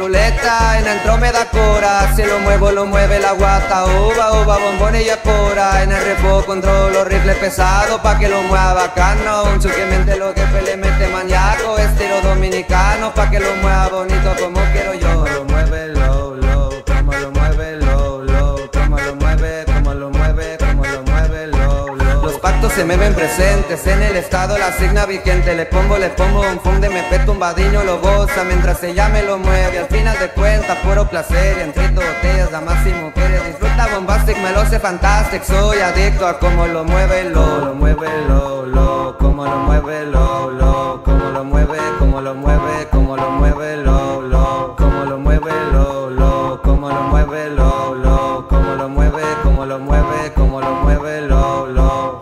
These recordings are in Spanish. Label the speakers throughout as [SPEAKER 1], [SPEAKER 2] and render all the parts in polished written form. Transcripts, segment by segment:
[SPEAKER 1] piruleta, en el tro me da cora. Si lo muevo, lo mueve la guata. Uva, uva, bombón y espora. En el repo controlo rifle pesado pa' que lo mueva bacano. Un chuquemente lo que le mete maníaco, estilo dominicano, pa' que lo mueva bonito como quiero yo. Lo mueve low, low, como lo mueve low, low, como lo mueve, como lo mueve, como lo mueve low, low. Los pactos se me ven presentes, en el estado la signa vigente. Le pongo un funde, me peto un vadiño, lo goza mientras ella me lo mueve. Al final de cuentas, puro placer, y entre botellas, damas y mujeres. Disfruta bombastic, me lo sé fantastic. Soy adicto a como lo mueve lo mueve lo, como lo mueve lo, como lo mueve, como lo mueve, como lo mueve lo, como lo mueve lo, como lo mueve lo, como lo mueve, como lo mueve, como lo mueve lo.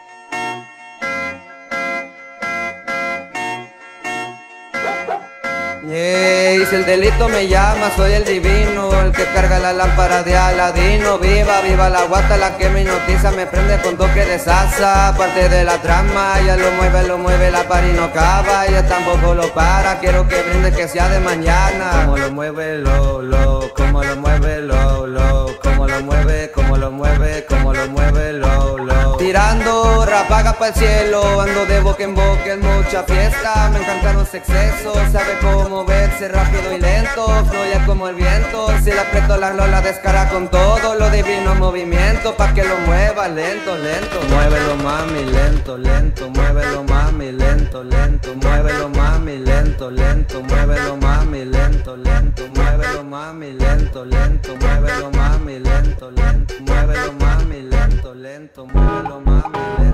[SPEAKER 1] Y si el delito me llama, soy el divino, el que carga la lámpara de Aladino. Viva, viva la guata, la que me hipnotiza, me prende con toque de salsa. Parte de la trama, ya lo mueve, la pari no acaba, ella tampoco lo para. Quiero que brinde que sea de mañana. Como lo mueve lo, como lo mueve lo, como lo mueve, como lo mueve, como lo mueve lo. Tirando ráfagas para el cielo, ando de boca en boca en mucha fiesta. Me encantan los excesos, sabe cómo moverse rápido y lento, fluye como el viento. Si le aprieto la lola descara con todo lo divino movimiento, pa' que lo mueva lento, lento. Muévelo mami, lento, lento. Muévelo mami, lento, lento. Muévelo mami, lento, lento. Muévelo mami, lento, lento. Muévelo mami, lento, lento. Muévelo mami, lento, lento. Muévelo mami, lento, lento. Muévelo mami, lento.